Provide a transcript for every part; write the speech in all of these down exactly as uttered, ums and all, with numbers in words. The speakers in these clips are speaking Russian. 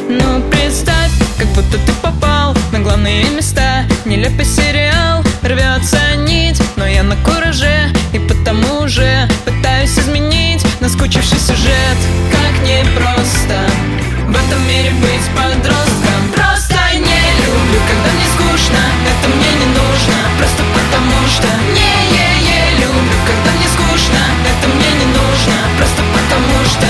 Ну представь, как будто ты попал на главные места. Нелепый сериал, рвется нить, но я на кураже и потому уже пытаюсь изменить наскучивший сюжет. Как непросто в этом мире быть подростком. Просто не люблю, когда мне скучно. Это мне не нужно, просто потому что не-е-е люблю, когда мне скучно. Это мне не нужно, просто потому что.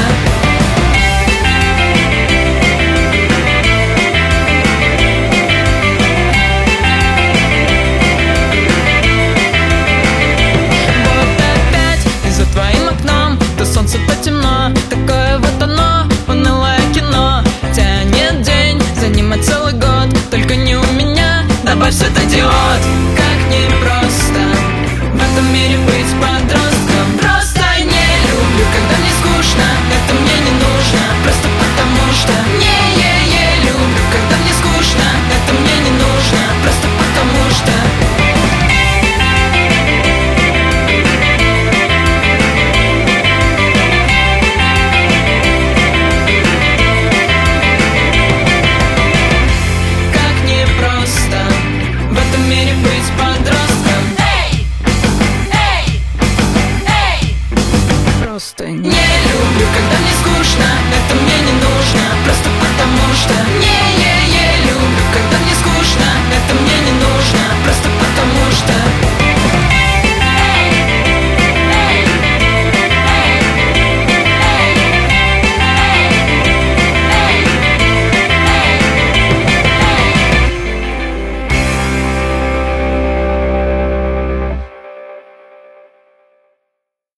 Солнце, то темно, такое вот оно, унылое кино. Тянет день, за ним и целый год, только не у меня, добавь светодиод. Как непросто в этом мире быть подростком. Просто не люблю, когда мне скучно. Это мне не нужно, просто потому что не-е-е люблю, когда мне скучно. Это мне не нужно, просто потому что. Просто не люблю, когда мне скучно. Это мне не нужно, просто потому что не-е-е люблю, когда мне скучно. Это мне не нужно, просто